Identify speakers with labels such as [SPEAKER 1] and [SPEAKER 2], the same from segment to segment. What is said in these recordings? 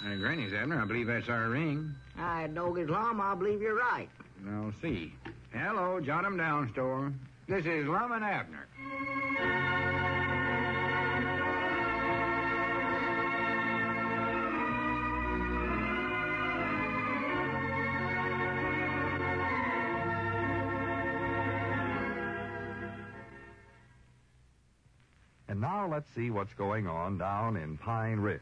[SPEAKER 1] Granny's, Abner. I believe that's our ring.
[SPEAKER 2] Dog Islam, I believe you're right.
[SPEAKER 1] I'll see. Hello, Jot 'em Down store. This is Lum and Abner.
[SPEAKER 3] And now let's see what's going on down in Pine Ridge.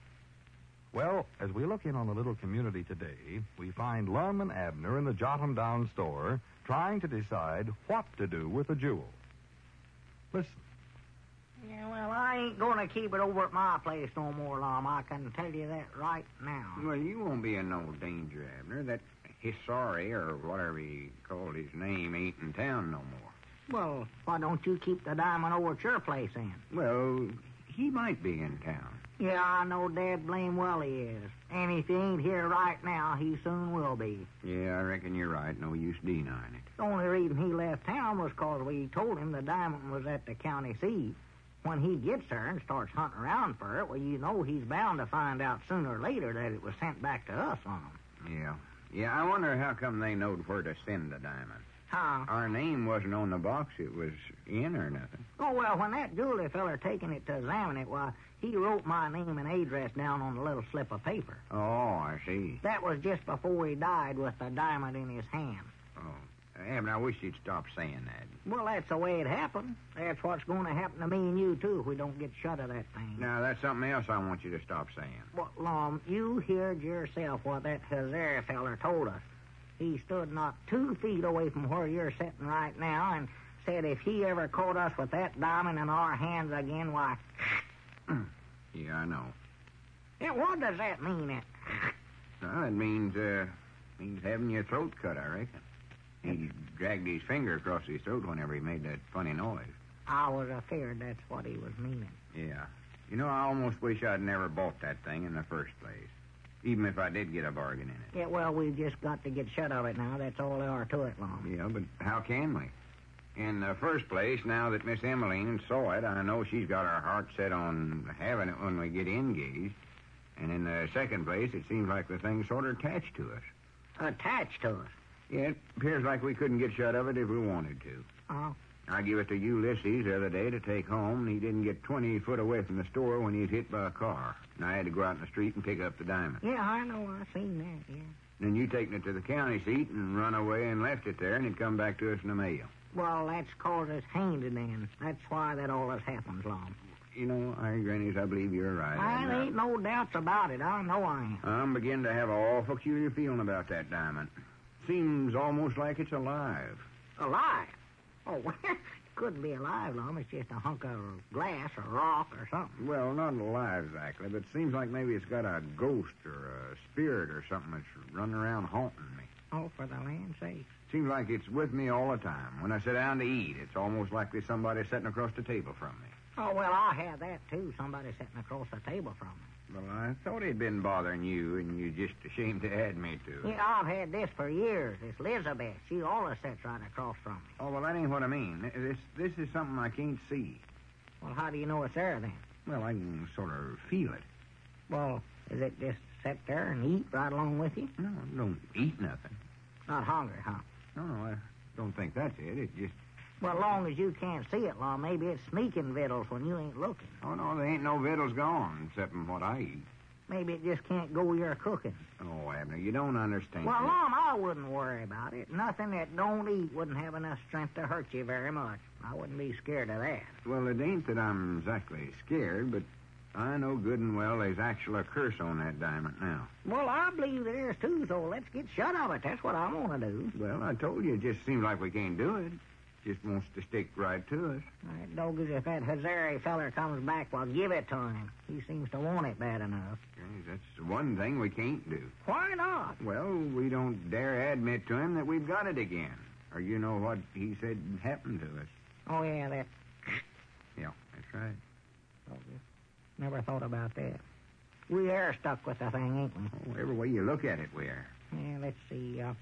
[SPEAKER 3] Well, as we look in on the little community today, we find Lum and Abner in the Jot 'em Down store trying to decide what to do with the jewel. Listen.
[SPEAKER 2] Yeah, well, I ain't going to keep it over at my place no more, Lum. I can tell you that right now.
[SPEAKER 1] Well, you won't be in no danger, Abner. That Hisari, or whatever he called his name, ain't in town no more.
[SPEAKER 2] Well, why don't you keep the diamond over at your place, then?
[SPEAKER 1] Well, he might be in town.
[SPEAKER 2] Yeah, I know dad blame well he is. And if he ain't here right now, he soon will be.
[SPEAKER 1] Yeah, I reckon you're right. No use denying it.
[SPEAKER 2] The only reason he left town was 'cause we told him the diamond was at the county seat. When he gets there and starts hunting around for it, well, you know he's bound to find out sooner or later that it was sent back to us on him.
[SPEAKER 1] Yeah, I wonder how come they knowed where to send the diamond.
[SPEAKER 2] Huh?
[SPEAKER 1] Our name wasn't on the box it was in or nothing.
[SPEAKER 2] Oh, well, when that jewelry feller taking it to examine it, why, he wrote my name and address down on a little slip of paper.
[SPEAKER 1] Oh, I see.
[SPEAKER 2] That was just before he died with the diamond in his hand.
[SPEAKER 1] Oh, Abner, I wish you'd stop saying that.
[SPEAKER 2] Well, that's the way it happened. That's what's going to happen to me and you, too, if we don't get shut of that thing.
[SPEAKER 1] Now, that's something else I want you to stop saying.
[SPEAKER 2] Well, Lum, you heard yourself what that Hazara feller told us. He stood not 2 feet away from where you're sitting right now and said if he ever caught us with that diamond in our hands again, why...
[SPEAKER 1] Yeah, I know.
[SPEAKER 2] Yeah, what does that mean?
[SPEAKER 1] Well, it means having your throat cut, I reckon. He dragged his finger across his throat whenever he made that funny noise.
[SPEAKER 2] I was afraid that's what he was meaning.
[SPEAKER 1] Yeah. You know, I almost wish I'd never bought that thing in the first place. Even if I did get a bargain in it.
[SPEAKER 2] Yeah, well, we've just got to get shut of it now. That's all there are to it, Lum.
[SPEAKER 1] Yeah, but how can we? In the first place, now that Miss Emmeline saw it, I know she's got her heart set on having it when we get engaged. And in the second place, it seems like the thing's sort of attached to us.
[SPEAKER 2] Attached to us?
[SPEAKER 1] Yeah, it appears like we couldn't get shut of it if we wanted to.
[SPEAKER 2] Oh?
[SPEAKER 1] I gave it to Ulysses the other day to take home, and he didn't get 20 foot away from the store when he was hit by a car. And I had to go out in the street and pick up the diamond.
[SPEAKER 2] Yeah, I know. I seen that, yeah.
[SPEAKER 1] Then you taken it to the county seat and run away and left it there, and it come back to us in the mail.
[SPEAKER 2] Well, that's 'cause it's handed in. That's why that all has happened, Lum.
[SPEAKER 1] You know, Grannies, I believe you're right.
[SPEAKER 2] I ain't no doubts about it. I know I am.
[SPEAKER 1] I'm beginning to have an awful peculiar feeling about that diamond. Seems almost like it's alive.
[SPEAKER 2] Alive? Oh, well, it couldn't be alive, Lum. It's just a hunk of glass or rock or something.
[SPEAKER 1] Well, not alive exactly, but it seems like maybe it's got a ghost or a spirit or something that's running around haunting me.
[SPEAKER 2] Oh, for the land's sake.
[SPEAKER 1] Seems like it's with me all the time. When I sit down to eat, it's almost like there's somebody sitting across the table from me.
[SPEAKER 2] Oh, well, I have that, too. Somebody sitting across the table from me.
[SPEAKER 1] Well, I thought he'd been bothering you, and you're just ashamed to admit to it.
[SPEAKER 2] Yeah, I've had this for years. It's Elizabeth. She always sits right across from me.
[SPEAKER 1] Oh, well, that ain't what I mean. This is something I can't see.
[SPEAKER 2] Well, how do you know it's there, then?
[SPEAKER 1] Well, I can sort of feel it.
[SPEAKER 2] Well, is it just sit there and eat right along with you?
[SPEAKER 1] No, I don't eat nothing.
[SPEAKER 2] Not hungry, huh?
[SPEAKER 1] No, I don't think that's it. It's just...
[SPEAKER 2] Well, long as you can't see it, Lum, maybe it's sneaking victuals when you ain't looking.
[SPEAKER 1] Oh, no, there ain't no victuals gone, except from what I eat.
[SPEAKER 2] Maybe it just can't go your cooking.
[SPEAKER 1] Oh, Abner, you don't understand.
[SPEAKER 2] Well, Lum, I wouldn't worry about it. Nothing that don't eat wouldn't have enough strength to hurt you very much. I wouldn't be scared of that.
[SPEAKER 1] Well, it ain't that I'm exactly scared, but I know good and well there's actually a curse on that diamond now.
[SPEAKER 2] Well, I believe there is, too, so let's get shut of it. That's what I want to do.
[SPEAKER 1] Well, I told you, it just seems like we can't do it. Just wants to stick right to us.
[SPEAKER 2] That dog is if that Hazari feller comes back, well, give it to him. He seems to want it bad enough.
[SPEAKER 1] Okay, that's the one thing we can't do.
[SPEAKER 2] Why not?
[SPEAKER 1] Well, we don't dare admit to him that we've got it again. Or you know what he said happened to us.
[SPEAKER 2] Oh, yeah, that...
[SPEAKER 1] Yeah, that's right.
[SPEAKER 2] Oh, never thought about that. We are stuck with the thing, ain't we?
[SPEAKER 1] Oh, every way you look at it, we are.
[SPEAKER 2] Yeah, let's see.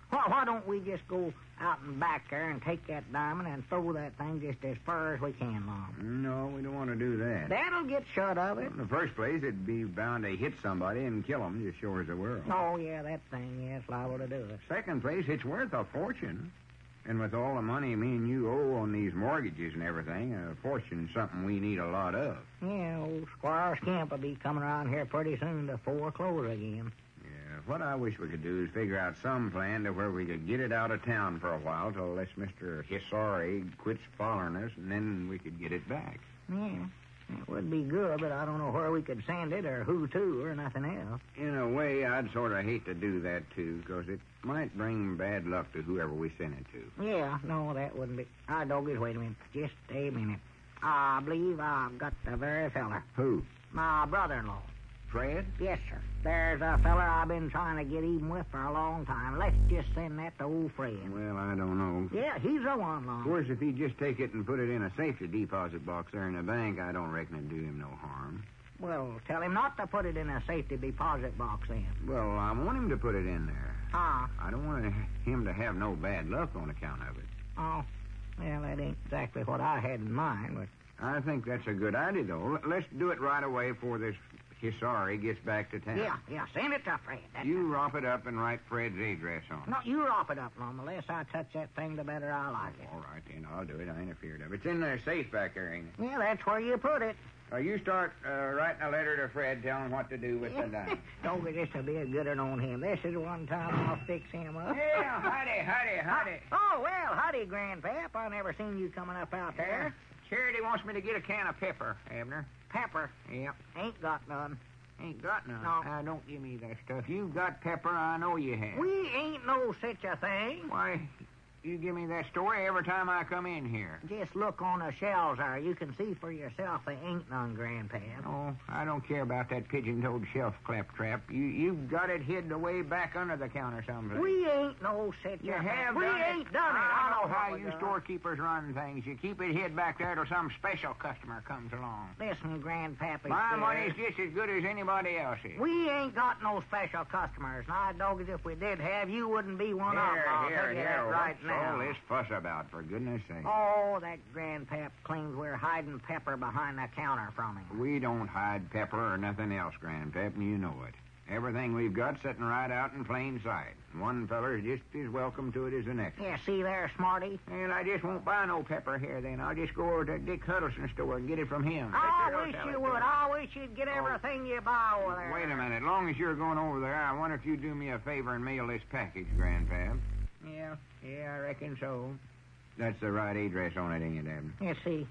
[SPEAKER 2] Why don't we just go out and back there and take that diamond and throw that thing just as far as we can, Lum?
[SPEAKER 1] No, we don't want to do that.
[SPEAKER 2] That'll get shut of it.
[SPEAKER 1] In the first place, it'd be bound to hit somebody and kill them, just sure as the world.
[SPEAKER 2] Oh, yeah, that thing, yes, liable to do it.
[SPEAKER 1] Second place, it's worth a fortune. And with all the money me and you owe on these mortgages and everything, a fortune's something we need a lot of.
[SPEAKER 2] Yeah, old Squire Skimp will be coming around here pretty soon to foreclose again.
[SPEAKER 1] Yeah, what I wish we could do is figure out some plan to where we could get it out of town for a while till this Mr. Hisari quits following us, and then we could get it back.
[SPEAKER 2] Yeah, it would be good, but I don't know where we could send it or who to or nothing else.
[SPEAKER 1] In a way, I'd sort of hate to do that, too, because it might bring bad luck to whoever we send it to.
[SPEAKER 2] Yeah, no, that wouldn't be... Doggies, wait a minute. Just a minute. I believe I've got the very feller.
[SPEAKER 1] Who?
[SPEAKER 2] My brother-in-law.
[SPEAKER 1] Fred?
[SPEAKER 2] Yes, sir. There's a feller I've been trying to get even with for a long time. Let's just send that to old Fred.
[SPEAKER 1] Well, I don't know.
[SPEAKER 2] Yeah, he's the one, Lum.
[SPEAKER 1] Of course, if he'd just take it and put it in a safety deposit box there in the bank, I don't reckon it'd do him no harm.
[SPEAKER 2] Well, tell him not to put it in a safety deposit box then.
[SPEAKER 1] Well, I want him to put it in there.
[SPEAKER 2] Ah.
[SPEAKER 1] I don't want him to have no bad luck on account of it.
[SPEAKER 2] Oh, well, that ain't exactly what I had in mind, but...
[SPEAKER 1] I think that's a good idea, though. Let's do it right away before this Hisari gets back to town.
[SPEAKER 2] Yeah, send it to Fred.
[SPEAKER 1] You rop it up and write Fred's address on it.
[SPEAKER 2] No, you rop it up, Lum. The less I touch that thing, the better I like it.
[SPEAKER 1] All right, then. I'll do it. I ain't afeard of it. It's in there safe back there, ain't it?
[SPEAKER 2] Yeah, that's where you put it.
[SPEAKER 1] You start writing a letter to Fred telling what to do with the diamond.
[SPEAKER 2] Don't this will be a good one on him. This is one time I'll fix him up.
[SPEAKER 1] Yeah, howdy.
[SPEAKER 2] Oh, well, howdy, Grandpap. I never seen you coming up out there.
[SPEAKER 1] Charity wants me to get a can of pepper, Abner.
[SPEAKER 2] Pepper?
[SPEAKER 1] Yep.
[SPEAKER 2] Ain't got none.
[SPEAKER 1] Ain't got none.
[SPEAKER 2] No.
[SPEAKER 1] Don't give me that stuff. You've got pepper, I know you have.
[SPEAKER 2] We ain't no such a thing.
[SPEAKER 1] Why, you give me that story every time I come in here.
[SPEAKER 2] Just look on the shelves there. You can see for yourself they ain't none, Grandpap.
[SPEAKER 1] Oh, I don't care about that pigeon-toed shelf claptrap. You've got it hid away back under the counter someplace.
[SPEAKER 2] We ain't no such
[SPEAKER 1] You
[SPEAKER 2] a
[SPEAKER 1] have
[SPEAKER 2] thing. We
[SPEAKER 1] done it.
[SPEAKER 2] ain't done it.
[SPEAKER 1] I know
[SPEAKER 2] what
[SPEAKER 1] how
[SPEAKER 2] we
[SPEAKER 1] you
[SPEAKER 2] done.
[SPEAKER 1] storekeepers run things. You keep it hid back there till some special customer comes along.
[SPEAKER 2] Listen, Grandpappy.
[SPEAKER 1] My money's just as good as anybody else's.
[SPEAKER 2] We ain't got no special customers. Now, doggies, if we did have, you wouldn't be one of them. I'll tell you that right
[SPEAKER 1] What's
[SPEAKER 2] now.
[SPEAKER 1] all this fuss about, for goodness sake?
[SPEAKER 2] Oh, that Grandpap claims we're hiding pepper behind the counter from him.
[SPEAKER 1] We don't hide pepper or nothing else, Grandpap, and you know it. Everything we've got sitting right out in plain sight. One feller's just as welcome to it as the next.
[SPEAKER 2] Yeah, see there, Smarty?
[SPEAKER 1] And I just won't buy no pepper here, then. I'll just go over to Dick Huddleston's store and get it from him.
[SPEAKER 2] I wish you would. I wish you'd get everything you buy over there.
[SPEAKER 1] Wait a minute. As long as you're going over there, I wonder if you'd do me a favor and mail this package, Grandpap. Yeah, I reckon so. That's the right address on it, ain't it, Abner?
[SPEAKER 2] Let's see.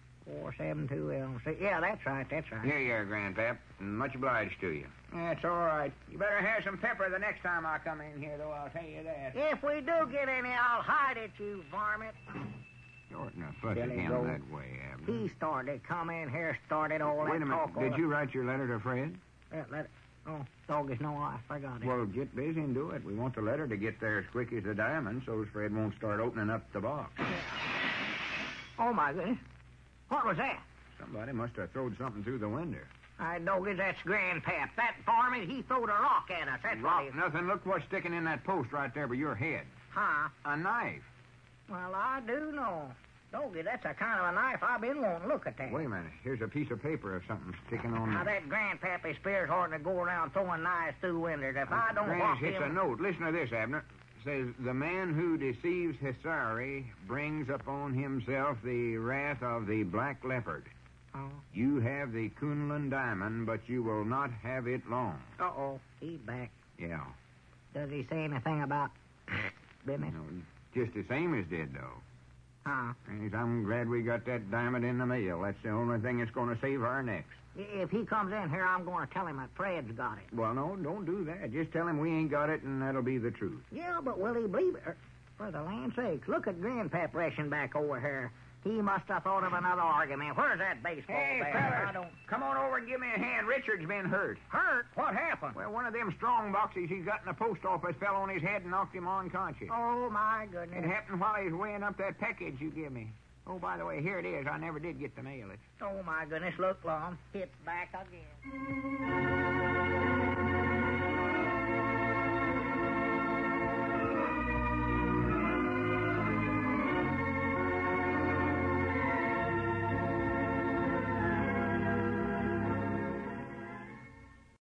[SPEAKER 2] 472 Elm Street. Yeah, that's right.
[SPEAKER 1] Here you are, Grandpap. Much obliged to you. That's all right. You better have some pepper the next time I come in here, though, I'll tell you that.
[SPEAKER 2] If we do get any, I'll hide it, you varmint.
[SPEAKER 1] Shorten a fuss
[SPEAKER 2] Billy
[SPEAKER 1] again
[SPEAKER 2] Goat.
[SPEAKER 1] that way, Abner.
[SPEAKER 2] He started to come in here, started all
[SPEAKER 1] Wait a
[SPEAKER 2] that
[SPEAKER 1] minute.
[SPEAKER 2] talk.
[SPEAKER 1] Did you write your letter to Fred?
[SPEAKER 2] Oh, doggies, no, I forgot it.
[SPEAKER 1] Well, get busy and do it. We want the letter to get there as quick as the diamond so Fred won't start opening up the box.
[SPEAKER 2] Oh, my goodness. What was that?
[SPEAKER 1] Somebody must have thrown something through the window.
[SPEAKER 2] Doggies, that's Grandpap. That varmint, he throwed a rock at us. That's what he...
[SPEAKER 1] Nothing. Look what's sticking in that post right there by your head.
[SPEAKER 2] Huh?
[SPEAKER 1] A knife.
[SPEAKER 2] Well, I do know. Doggie, that's a kind of a knife I've been wanting. Look at that.
[SPEAKER 1] Wait a minute. Here's a piece of paper of something sticking on
[SPEAKER 2] Now,
[SPEAKER 1] there.
[SPEAKER 2] that Grandpappy Spears oughtn't to go around throwing knives through windows. If I don't walk
[SPEAKER 1] It's
[SPEAKER 2] him...
[SPEAKER 1] a note. Listen to this, Abner. It says, the man who deceives Hisari brings upon himself the wrath of the black leopard.
[SPEAKER 2] Oh.
[SPEAKER 1] You have the Kunlun diamond, but you will not have it long.
[SPEAKER 2] Uh-oh. He's back.
[SPEAKER 1] Yeah.
[SPEAKER 2] Does he say anything about business?
[SPEAKER 1] No, just the same as did, though.
[SPEAKER 2] Huh?
[SPEAKER 1] Yes, I'm glad we got that diamond in the mail. That's the only thing that's going to save our necks.
[SPEAKER 2] If he comes in here, I'm going to tell him that Fred's got it.
[SPEAKER 1] Well, no, don't do that. Just tell him we ain't got it, and that'll be the truth.
[SPEAKER 2] Yeah, but will he believe it? For the land's sakes, look at Grandpap rushing back over here. He must have thought of another argument. Where's that baseball bat? I
[SPEAKER 1] fellas, come on over and give me a hand. Richard's been hurt.
[SPEAKER 2] Hurt? What happened?
[SPEAKER 1] Well, one of them strong boxes he's got in the post office fell on his head and knocked him unconscious.
[SPEAKER 2] Oh, my goodness.
[SPEAKER 1] It happened while he was weighing up that package you give me. Oh, by the way, here it is. I never did get to mail it.
[SPEAKER 2] Oh, my goodness. Look, Lum. It's back again.